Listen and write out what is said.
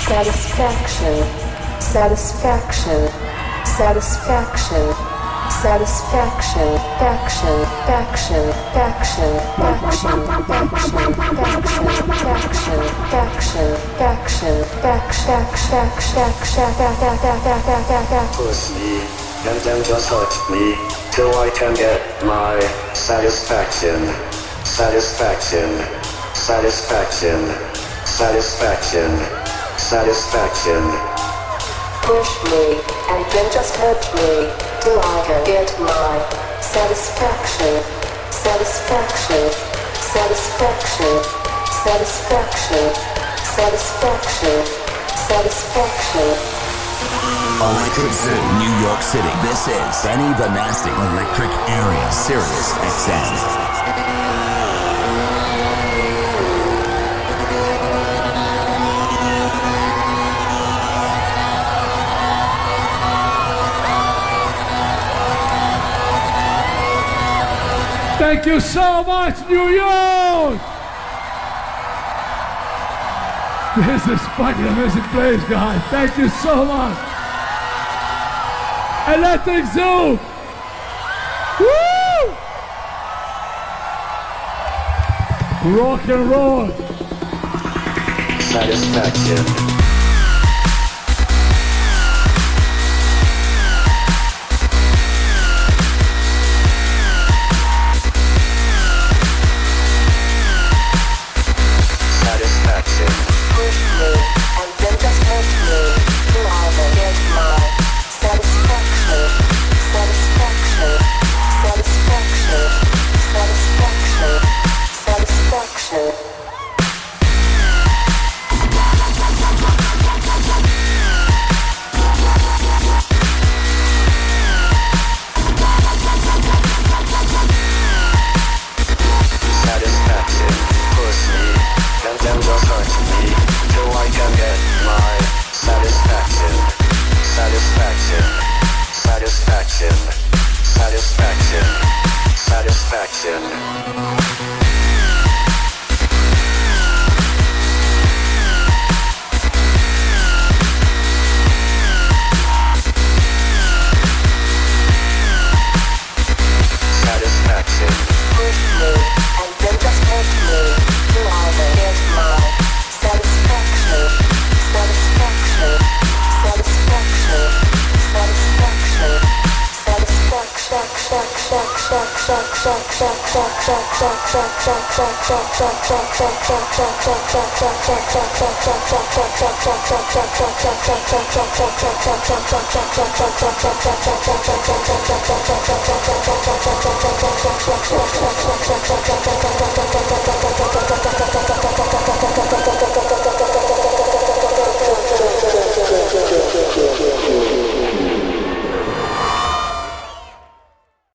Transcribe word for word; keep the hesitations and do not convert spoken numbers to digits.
satisfaction, satisfaction, satisfaction, satisfaction, faction, faction, faction, faction, faction, faction, faction, faction, faction, faction, faction, faction, push me, and then just hurt me, till I can get my satisfaction, satisfaction, satisfaction, satisfaction, satisfaction. push me, and then just hurt me, till I can get my satisfaction, satisfaction, satisfaction, satisfaction, satisfaction, satisfaction. Electric Zoo, New York City. This is Benny Benassi, Electric Area, Sirius X M. Thank you so much, New York! This is fucking amazing place, guys. Thank you so much. Electric Zoo! Woo! Rock and roll! Satisfaction. Satisfaction.